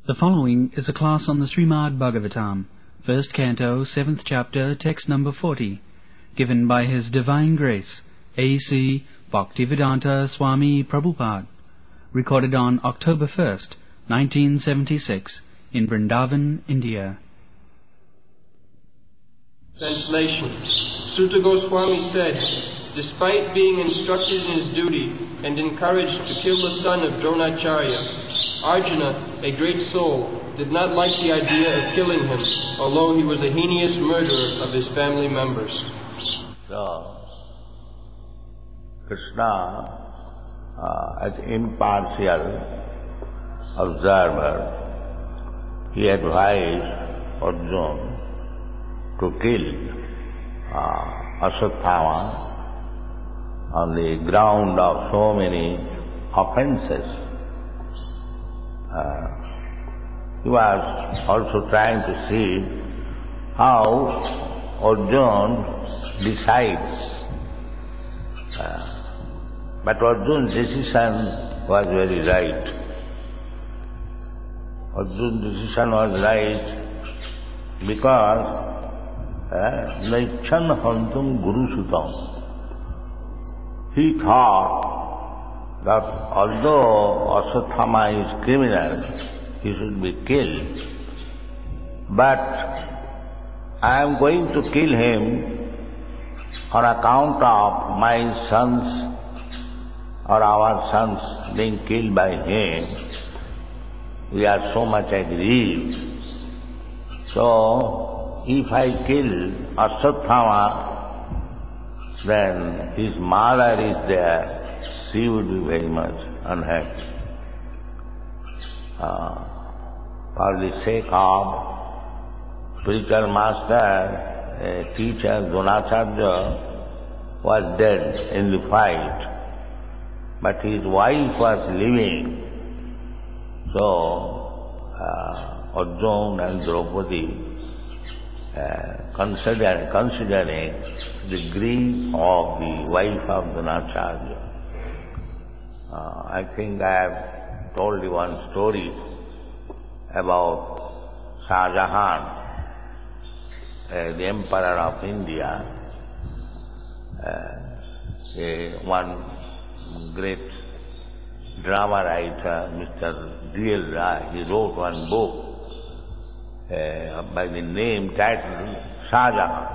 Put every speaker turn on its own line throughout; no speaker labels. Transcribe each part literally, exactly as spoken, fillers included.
The following is a class on the Srimad Bhagavatam, first canto, seventh chapter, text number forty, given by His Divine Grace, A C Bhaktivedanta Swami Prabhupada, recorded on October first, nineteen seventy-six, in Vrindavan, India.
Translation. Suta Goswami said, despite being instructed in his duty and encouraged to kill the son of Dronacharya, Arjuna, a great soul, did not like the idea of killing him, although he was a heinous murderer of his family members.
So, Krishna, uh, as impartial observer, he advised Arjuna to kill uh, Ashwatthama on the ground of so many offences. Uh, he was also trying to see how Arjuna decides. Uh, but Arjuna's decision was very right. Arjuna's decision was right because Naichan Hantum Guru Sutam. He thought that although Ashwatthama is criminal, he should be killed, but I am going to kill him on account of my sons or our sons being killed by him. We are so much aggrieved. So, if I kill Ashwatthama, then his mother is there, she would be very much unhappy. Uh, for the sake of spiritual master, a teacher, Dronacharya, was dead in the fight, but his wife was living. So, uh, Arjuna and Draupadi, Uh, consider, considering the grief of the wife of Dronacharya. Uh, I think I have told you one story about Shah Jahan, uh, the emperor of India. Uh, a, one great drama writer, Mister D L Rai, he wrote one book Uh, by the name titled Shah Jahan.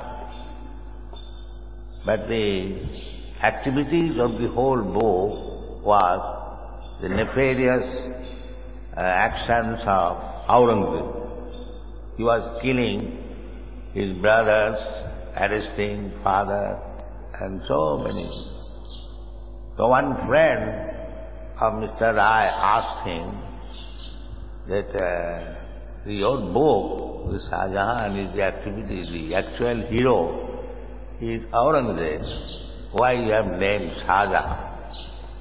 But the activities of the whole book was the nefarious uh, actions of Aurangzeb. He was killing his brothers, arresting father, and so many. So one friend of Mister Rai asked him that uh, your book, the Shah Jahan, is the activity, the actual hero is Aurangzeb. Why you have named Shah Jahan?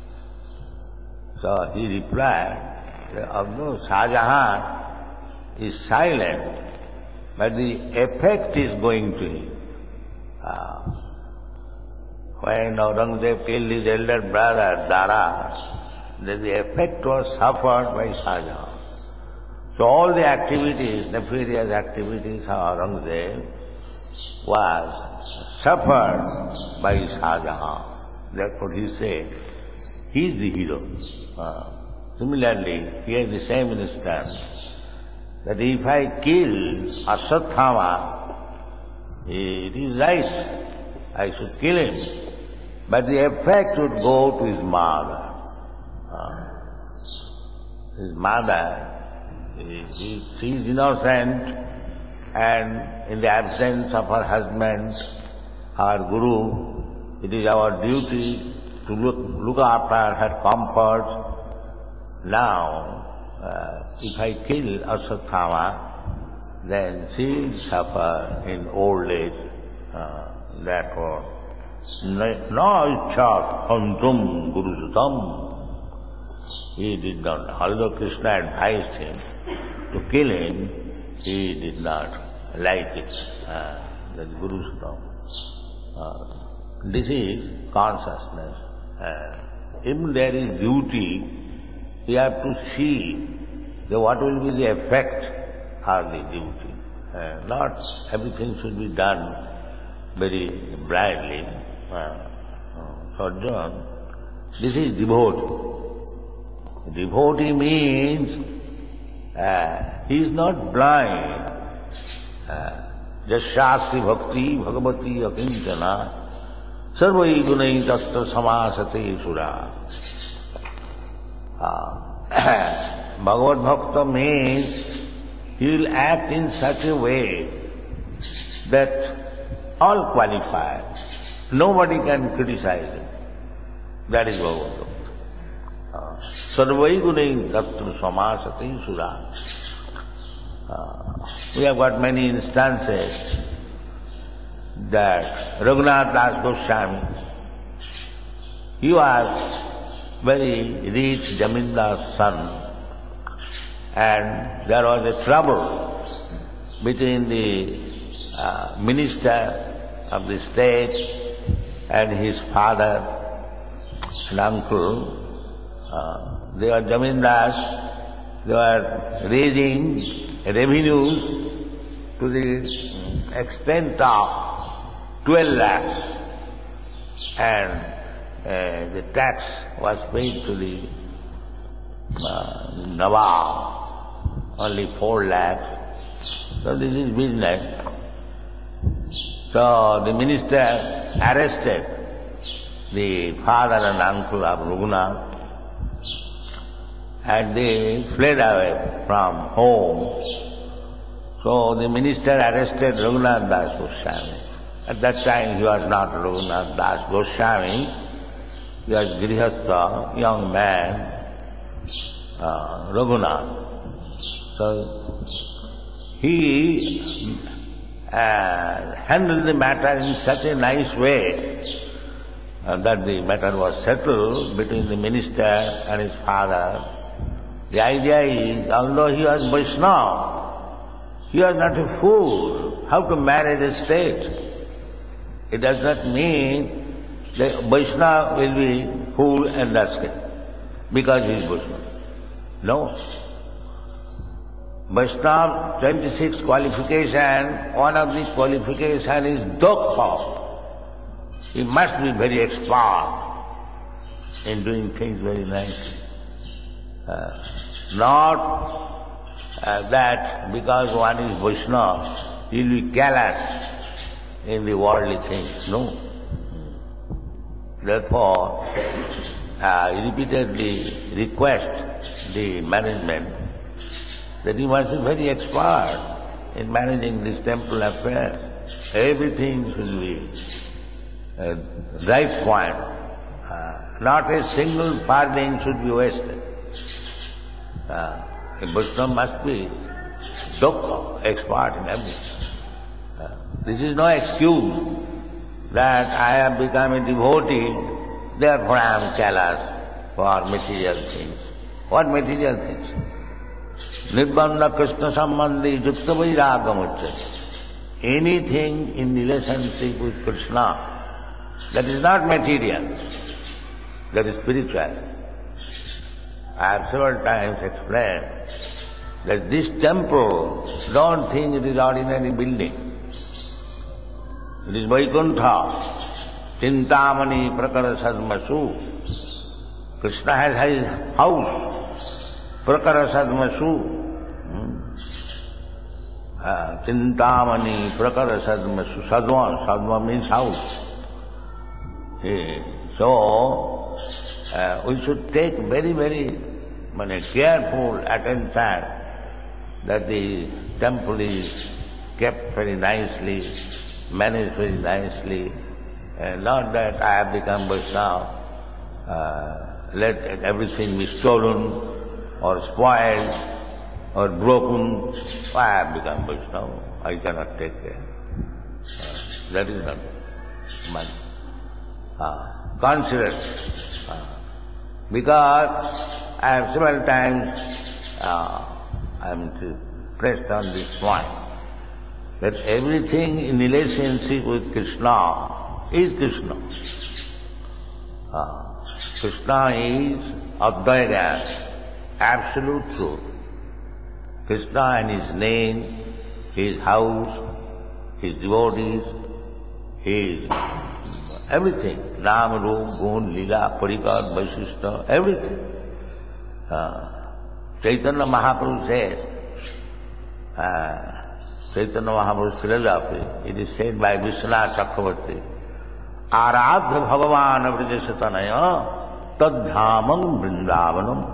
So he replied, although Shah Jahan is silent, but the effect is going to him. Uh, when Aurangzeb killed his elder brother, Dara, then the effect was suffered by Shah Jahan. So all the activities, nefarious activities of Aurangzeb was suffered by Shah Jahan. Therefore he said, he is the hero. Uh, similarly, here the same instance, that if I kill Ashwatthama, it is right, I should kill him. But the effect would go to his mother. Uh, his mother, She, she is innocent, and in the absence of her husband, our Guru, it is our duty to look, look after her comfort. Now, uh, if I kill Ashwatthama, then she will suffer in old age. Uh, therefore, na ichha hantum guru sutam. He did not, although Krishna advised him to kill him, he did not like it. Uh, that Guru Sutam. Uh, this is consciousness. Uh, if there is duty, you have to see then what will be the effect of the duty? Uh, not everything should be done very brightly. Uh, so John, this is devotee. Devotee means uh, he is not blind. Uh, Jasyasri bhakti bhagavati akinchana sarvai gunai tattva samasate sura. Bhagavad Bhakta means he will act in such a way that all qualify. Nobody can criticize him. That is Bhagavad Bhakta. Sarvai gunai tattva samasate sura. Uh, we have got many instances that Raghunath Das Goswami, he was very rich Jamindar's son, and there was a trouble between the uh, minister of the state and his father and uncle. Uh, they were Jamindars, they were raising revenues to the extent of twelve lakhs, and uh, the tax was paid to the uh, Nawab, only four lakhs. So this is business. So the minister arrested the father and uncle of Raghunath, and they fled away from home. So the minister arrested Raghunath Das Goswami. At that time he was not Raghunath Das Goswami, he was Grihastha, young man, uh, Raghunath. So he uh, handled the matter in such a nice way uh, that the matter was settled between the minister and his father. The idea is, although he was Vaishnava, he was not a fool. How to manage a state? It does not mean that Vaishnava will be fool and that's it, because he is Vaishnava. No. Vaishnava, twenty-six qualification, one of these qualification is Dokha. He must be very expert in doing things very nicely. Uh, not uh, that because one is Vaishnava, he will be callous in the worldly things. No. Therefore, uh, he repeatedly request the management that he must be very expert in managing this temple affairs. Everything should be uh, right point. Uh, not a single farthing should be wasted. Uh, a Vaishnava must be Dokha, expert in everything. Uh, this is no excuse that I have become a devotee, therefore I am callous for material things. What material things? Nirbandha Krishna Sambandhi Yukta Vairagam Uchyate. Anything in relationship with Krishna, that is not material, that is spiritual. I have several times explained that this temple, don't think it is ordinary building. It is Vaikuntha, Chintamani Prakara Sadmasu. Krishna has his house, Prakara Sadmasu. Hmm. Uh, Chintamani Prakara Sadmasu. Sadma, Sadma means house. Yeah. So, Uh, we should take very, very many careful attention that the temple is kept very nicely, managed very nicely, and not that I have become Vaishnava, uh, let everything be stolen or spoiled or broken. I have become Vaishnava, I cannot take care. Uh, that is not my uh, consider. Uh, Because I have several times uh, I am pressed on this point, that everything in relationship with Krishna is Krishna. Uh, Krishna is Advaita, absolute truth. Krishna and his name, his house, his devotees, his everything, Nam, Roop, Gun, Lila, Parikar, Vaishishta, everything. Uh, Chaitanya Mahaprabhu says, uh, Chaitanya Mahaprabhu Srilapi, it is said by Vishwanath Chakravarti, Aradha Bhagavan Vrijasatanaya Tadhamam Vrindavanam.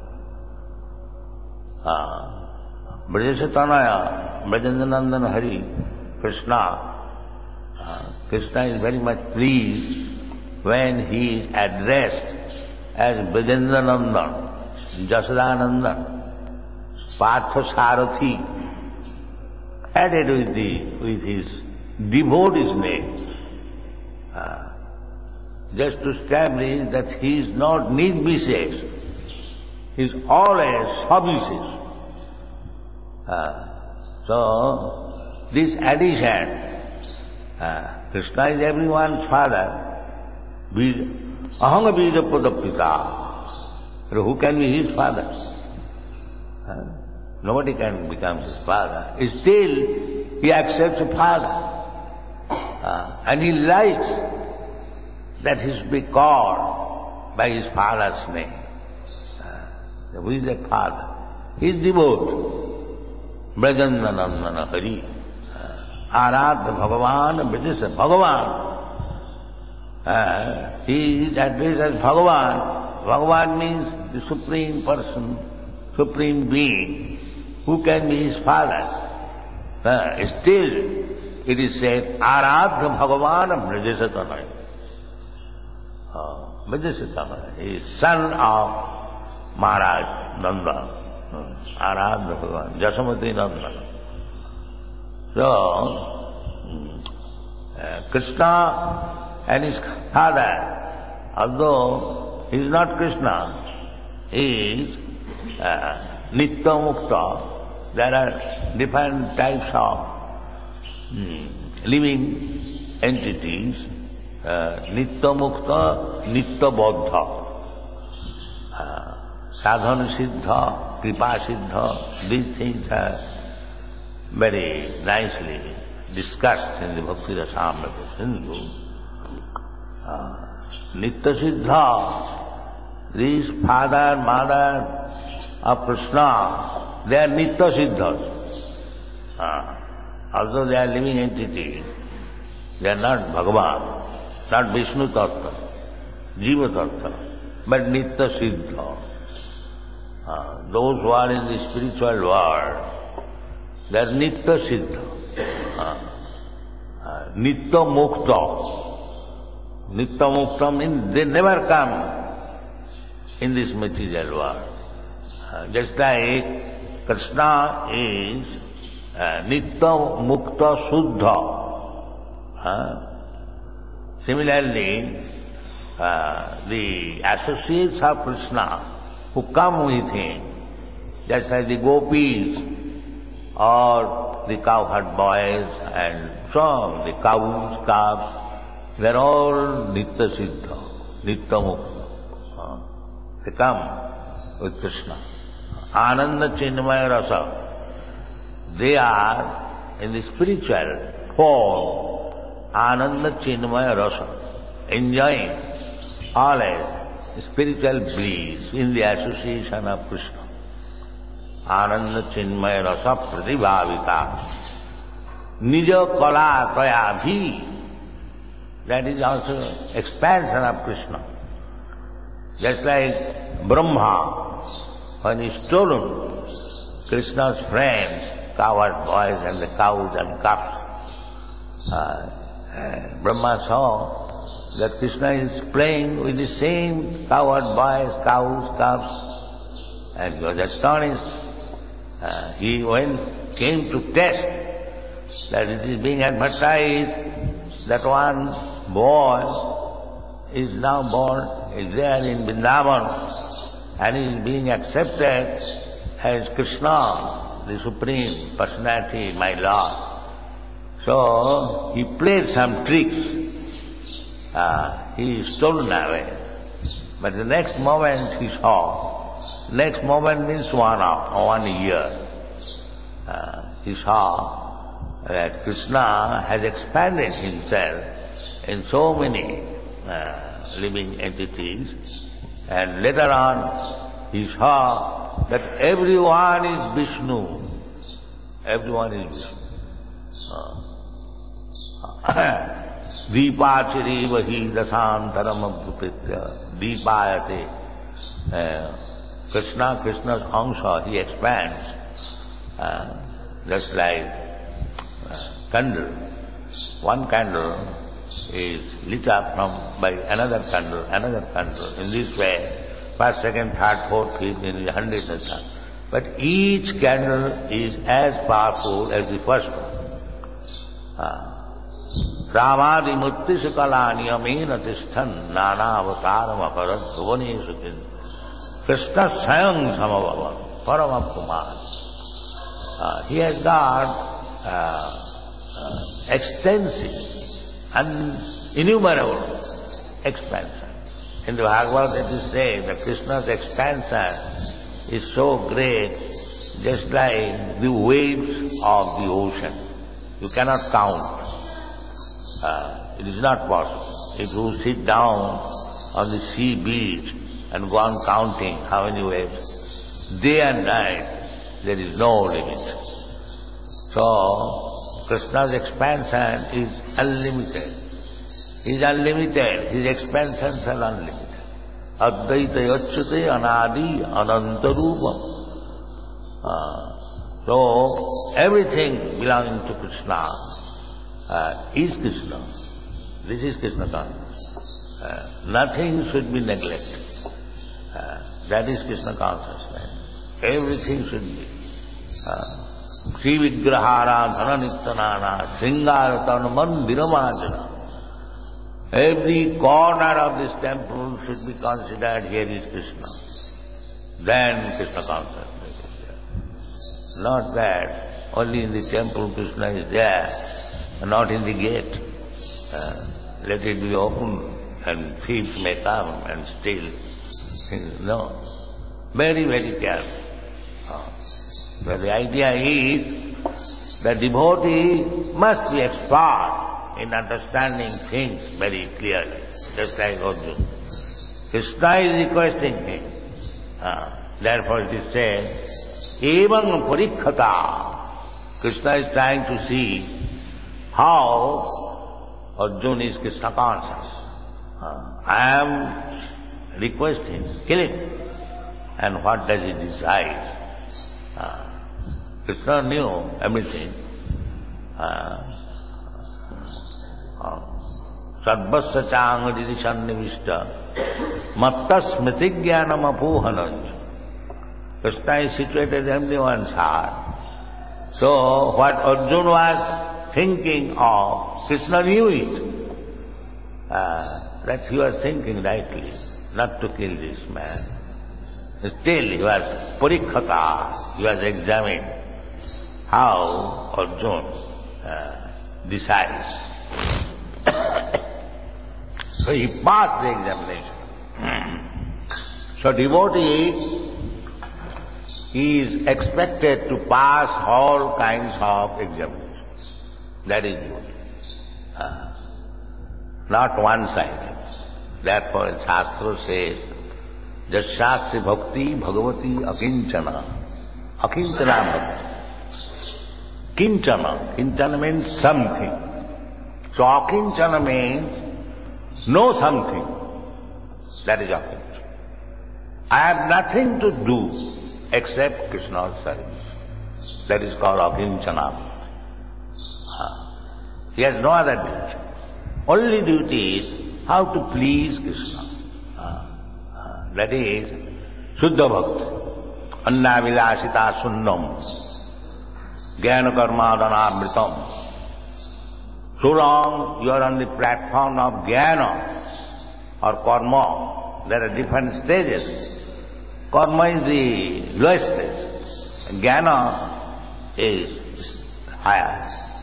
Vrijasatanaya, Brajandanandan Hari, Krishna. Uh, Krishna is very much pleased when he is addressed as Brajandanandan, Jasadanandan, Partha Sarathi, added with, the, with his devotee's name. Uh, just to establish that he is not Nirvishesh, he is always Savishesh. Uh, so, this addition, uh, Krishna is everyone's father, Ahanga Bija Padapita. So who can be his father? Uh, nobody can become his father. Still, he accepts a father. Uh, and he likes that he should be called by his father's name. Uh, who is that father? He is devotee. Brajandanandana Hari. Uh, Aradha Bhagavan, Brajasa Bhagavan. Uh, he is addressed as Bhagavan. Bhagavan means the Supreme Person, Supreme Being. Who can be his father? Uh, still, it is said, Aradha Bhagavan Vrijasatanaya. Uh, Vrijasatanaya. He is son of Maharaj Nanda. Uh, Aradha Bhagavan, Jasamati Nanda. So, uh, Krishna and his father, although he is not Krishna, he is uh, Nitya Mukta. There are different types of Hmm. living entities, uh, Nitya Mukta, Nitya Bodha, uh, Sadhana Siddha, Kripa Siddha. These things are very nicely discussed in the Bhakti Rasamrita Sindhu. Uh, Nitya Siddha, these father, mother of Krishna, they are Nitya Siddhas. Uh, Although they are living entities, they are not Bhagavan, not Vishnu Tattva, Jiva Tattva, but Nitya Siddha. Uh, those who are in the spiritual world, they are Nitya Siddha. Uh, uh, Nitya Mukta. Nitya Mukta means they never come in this material world. Uh, just like Krishna is Uh, Nitya Mukta Suddha. Uh, similarly, uh, the associates of Krishna who come with him, just like the gopis or the cowherd boys and so on, the cows, calves, they are all Nitya Siddha, Nitya Mukta. Uh, they come with Krishna. Ananda Chinmaya Rasa. They are in the spiritual form, Ananda Chinmaya Rasa, enjoying always spiritual bliss in the association of Krishna. Ananda Chinmaya Rasa Pratibhavita. Nija Kala Kaya Bhi. That is also expansion of Krishna. Just like Brahma, when he stolen Krishna's friends, cowherd boys and the cows and calves. Uh, uh, Brahma saw that Krishna is playing with the same cowherd boys, cows, calves, and he was astonished. Uh, he went, came to test that it is being advertised that one boy is now born, is there in Vrindavan, and is being accepted as Krishna, the Supreme Personality, my Lord. So, he played some tricks. Uh, he stolen away. But the next moment he saw, next moment means one hour, one year. uh, he saw that Krishna has expanded himself in so many uh, living entities, and later on he saw that everyone is Vishnu. Everyone is Vishnu. Uh, Deepachari vahi dasantaram abhupritya deepayate. Uh, Krishna, Krishna's angsha, he expands, uh, just like uh, candle. One candle is lit up from by another candle, another candle. In this way, first, second, third, fourth, fifth, in the hundreds and thousands. But each candle is as powerful as the first one. Uh, Ramadi murti sukala niyamena tishthan nana avataram aparat bhuvane sukin. Krishna sayang samabhava parama kumar. Uh, he has got uh, uh, extensive and innumerable expansion. In the Bhagavad it is said that Krishna's expansion is so great, just like the waves of the ocean. You cannot count. Uh, it is not possible. If you sit down on the sea beach and go on counting how many waves, day and night, there is no limit. So, Krishna's expansion is unlimited. He is unlimited. His expansions are unlimited. Advaita yachyate anadi anantarupam. Uh, so, everything belonging to Krishna uh, is Krishna. This is Krishna consciousness. Uh, nothing should be neglected. Uh, that is Krishna consciousness. Everything should be. Uh, Sri Vigrahara Dhana Nityanana Sringara Mandiramajana. Every corner of this temple should be considered here is Krishna. Then Krishna consciousness is there. Not that only in the temple Krishna is there, not in the gate. Uh, let it be open and thieves may come and steal. No. Very, very careful. Uh, but the idea is that devotee must be expert in understanding things very clearly, just like Arjuna. Krishna is requesting him. Uh, therefore it is said, Evam parikhata. Krishna is trying to see how Arjuna is Krishna conscious. Uh, I am requesting, kill it. And what does he decide? Uh, Krishna knew everything. Sarvasya changa didishan nivishta matta smriti jnanam apohananja. Krishna is situated in everyone's heart. So what Arjuna was thinking of, Krishna knew it. Uh, that he was thinking rightly, not to kill this man. Still he was parikhata, he was examined how Arjuna uh, decides. So he passed the examination. So devotee is expected to pass all kinds of examinations. That is devotee. Uh, not one-sided. Therefore Shastra says, Jasyasya bhakti bhagavati akinchana. Akinchana bhakti. Kinchana. Kinchana means something. So akinchana means no something. That is akinchana. I have nothing to do except Krishna's service. That is called akinchana bhakti. He has no other duty. Only duty is how to please Krishna. That is Shuddha Bhakti. Anna vilasita sunnam. Jnana karma dhanamritam. So long you are on the platform of jnana or karma, there are different stages. Karma is the lowest stage. Jnana is higher.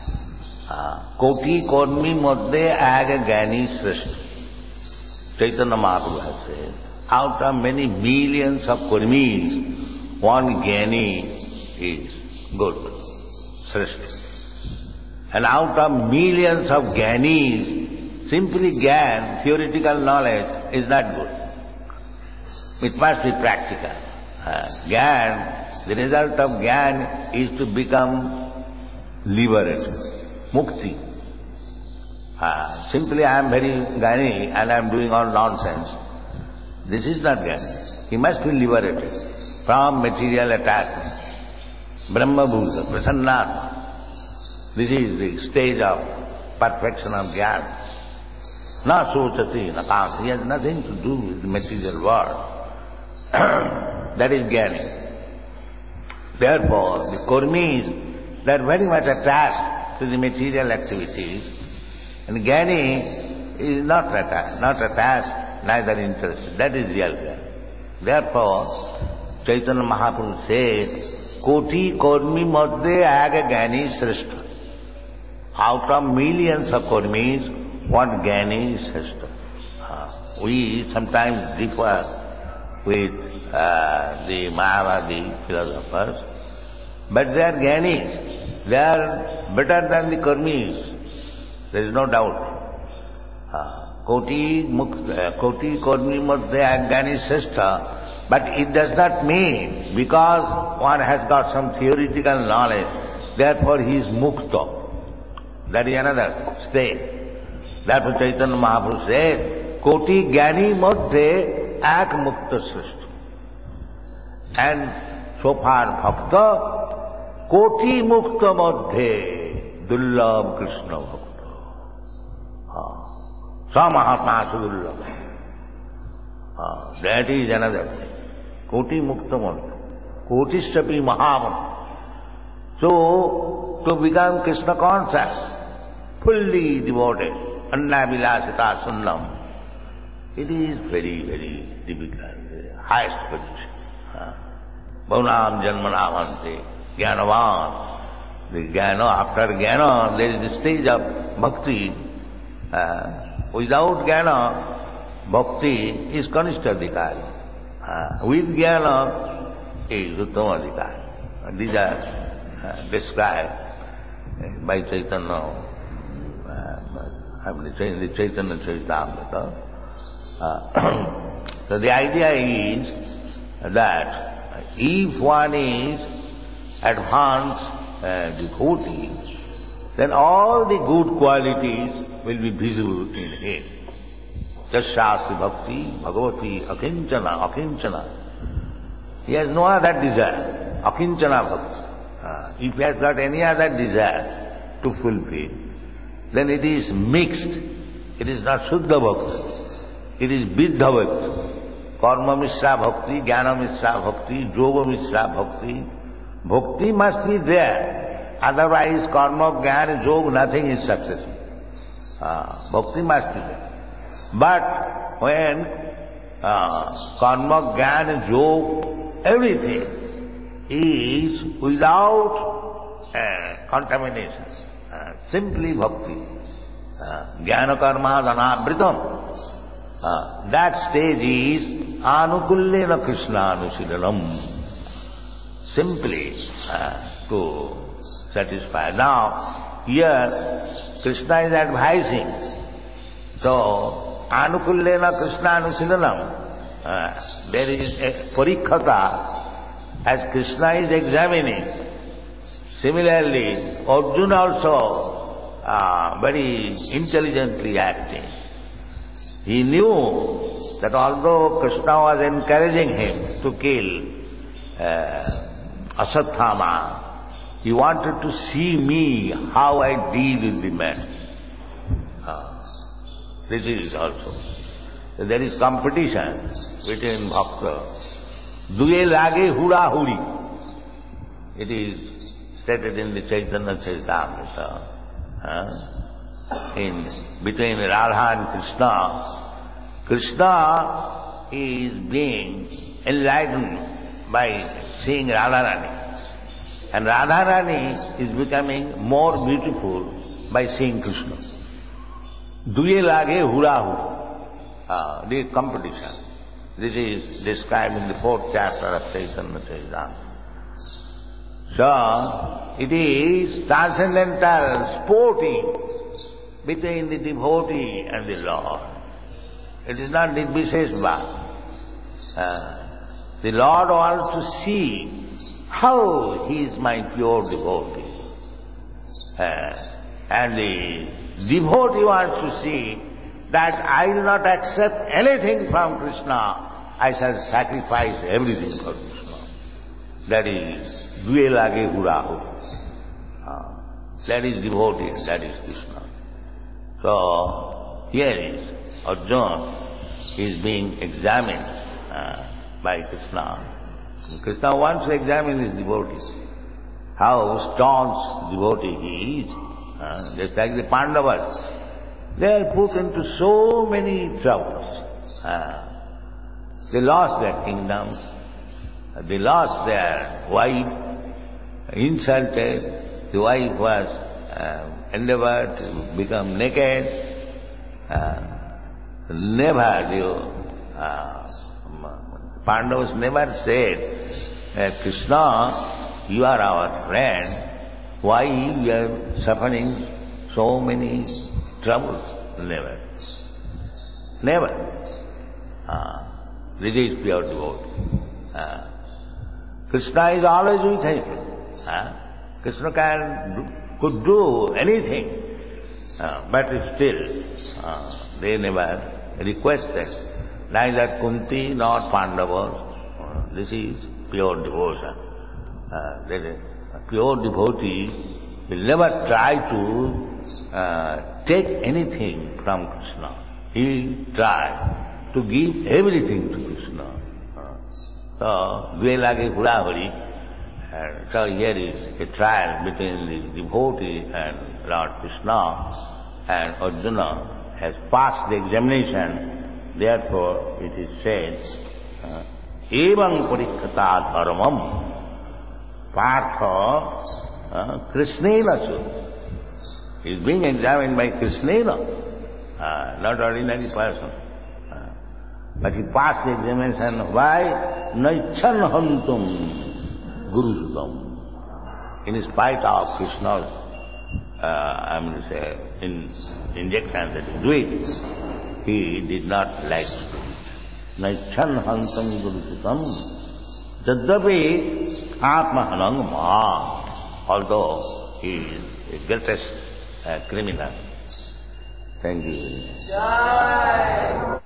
Koti karmi madhye aga jnani srishta. Chaitanya Mahaprabhu has said, out of many millions of karmis, one jnani is good, Srishta. And out of millions of Gyanis, simply Gyan, theoretical knowledge, is not good. It must be practical. Uh, Gyan, the result of Gyan is to become liberated, mukti. Uh, simply I am very Gyani and I am doing all nonsense. This is not Gyani. He must be liberated from material attachment. Brahma Bhuta, Prasannatma. This is the stage of perfection of Jnana. Na sochati, na kaam. He has nothing to do with the material world. That is Jnani. Therefore, the Kurmis, they are very much attached to the material activities, and Jnani is not attached, not attached, neither interested. That is real Jnani. Therefore, Chaitanya Mahaprabhu says, Koti Kurmi Madhye Aga Jnani Srishta. Out of millions of Kurmis, one Jnani is Srishta. Uh, we sometimes differ with uh, the Mayavadi philosophers, but they are Jnanis. They are better than the Kurmis. There is no doubt. Uh, Koti uh, Koti Kurmi Madhya Jnani Srishta, but it does not mean because one has got some theoretical knowledge, therefore he is mukta. That is another stage. Therefore Chaitanya Mahaprabhu says, Koti Jnani Madhye Ak Mukta Srishta. And so far Bhakta, Koti Mukta Madhye Dullabh Krishna Bhakta. Sa Mahatma Sudullabh. That is another thing. Koti Mukta Madhya. Kotishtapi Mahaman. So, to become Krishna conscious, fully devoted, Annavilasita Sunnam, it is very, very difficult, highest position. Bhaunam Janmanamante, Jnanavan. The Jnana, after Jnana, there is the stage of Bhakti. Uh, without Jnana, Bhakti is Kanishtadhikari. Uh, with Jnana is Uttamadhikari. These are uh, described uh, by Chaitanya. I mean, the Chaitanya Charitamrita. Uh, so the idea is that if one is advanced uh, devotee, then all the good qualities will be visible in him. Jasyasya bhakti, bhagavati, akinchana, akinchana. He has no other desire. Akinchana bhakti. Uh, if he has got any other desire to fulfill, then it is mixed. It is not Shuddha Bhakti. It is Biddha Bhakti. Karma Mishra Bhakti, Jnana Mishra Bhakti, Yoga Mishra Bhakti. Bhakti must be there. Otherwise, Karma, Jnana, Yoga, nothing is successful. Uh, bhakti must be there. But when uh, Karma, Jnana, Yoga, everything is without uh, contamination. Uh, simply bhakti. Uh, Jnana karma dhanabhritam. Uh, that stage is anukullena Krishna anusilanam. Simply uh, to satisfy. Now, here Krishna is advising. So, anukullena Krishna anusilanam. Uh, there is a parikhata as Krishna is examining. Similarly, Arjuna also uh, very intelligently acting. He knew that although Krishna was encouraging him to kill uh, Asatthama, he wanted to see me how I deal with the man. Uh, this is also. So there is competition between Bhakta. Duye lage hura huri. It is stated in the Chaitanya Charitamrita, uh, in between Radha and Krishna. Krishna is being enlightened by seeing Radharani, and Radharani is becoming more beautiful by seeing Krishna. Duye lage hura hu, uh, the competition. This is described in the fourth chapter of Chaitanya Charitamrita. So, it is transcendental sporting between the devotee and the Lord. It is not Nirvisheshva. Uh, the Lord wants to see how he is my pure devotee. Uh, and the devotee wants to see that I will not accept anything from Krishna, I shall sacrifice everything for Krishna. That is Due Lage Hurahu. Uh, that is devotee, that is Krishna. So, here is Arjuna is being examined uh, by Krishna. Krishna wants to examine his devotee. How staunch devotee he is. Uh, just like the Pandavas. They are put into so many troubles. Uh, they lost their kingdom. Uh, they lost their wife. Insulted. The wife was uh, endeavored to become naked. Uh, never, the uh, Pandavas never said, uh, Krishna, you are our friend. Why we are suffering so many troubles? Never. Never. Uh, this is pure devotee. Uh, Krishna is always with him. Uh, Krishna can do, could do anything, uh, but still uh, they never requested. Neither Kunti nor Pandavas. Uh, this is pure devotion. Uh, that is, a pure devotee will never try to uh, take anything from Krishna. He will try to give everything to Krishna. Uh, so, Due Lage Hurahari. Uh, so here is a trial between the devotee and Lord Krishna, and Arjuna has passed the examination. Therefore, it is said, uh, Evam Parikkata Dharmam Partha uh, Krishnena Su. He is being examined by Krishnena, uh, not ordinary person. Uh, but he passed the examination. Why? Naichan Hantum Guru Sutam. In spite of Krishna's, uh, I mean to say, in, injection that he do it, he did not like to do it. Naichan Hantam Guru Sutam. Jadapi Atma Hanang Ma. Although he is the greatest uh, criminal. Thank you.